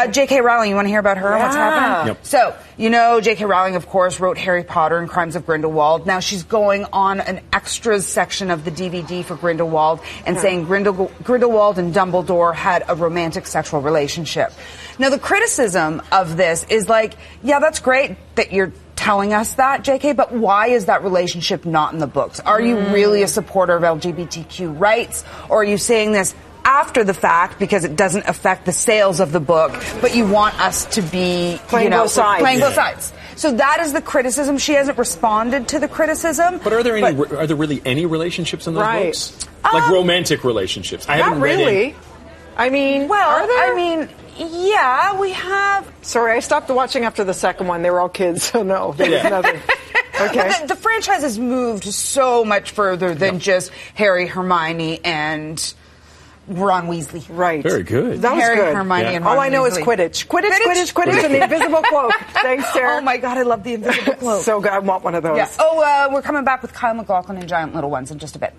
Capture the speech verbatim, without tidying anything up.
Uh, J K. Rowling, you want to hear about her yeah. and what's happening? Yep. So, you know, J K. Rowling, of course, wrote Harry Potter and Crimes of Grindelwald. Now she's going on an extras section of the D V D for Grindelwald and yeah. saying Grindel- Grindelwald and Dumbledore had a romantic sexual relationship. Now, the criticism of this is like, yeah, that's great that you're telling us that, J K, but why is that relationship not in the books? Are you mm. really a supporter of L G B T Q rights, or are you saying this after the fact because it doesn't affect the sales of the book, but you want us to be playing you know, both sides? Playing yeah. both sides. So that is the criticism. She hasn't responded to the criticism. But are there any? But, are there really any relationships in those right. books? Like um, romantic relationships? I haven't not read really. any. I mean, well, are there? I mean, yeah, we have. Sorry, I stopped watching after the second one. They were all kids, so no, there was yeah. nothing. Okay. The, the franchise has moved so much further than yep. just Harry, Hermione, and Ron Weasley. Right. Very good. That was Harry, good. Hermione, yeah. and Ron All I know Weasley. is Quidditch. Quidditch, Quidditch, Quidditch, Quidditch, Quidditch, and the invisible cloak. Thanks, Sarah. Oh, my God, I love the invisible cloak. So good. I want one of those. Yeah. Oh, uh, we're coming back with Kyle MacLachlan and Giant Little Ones in just a bit.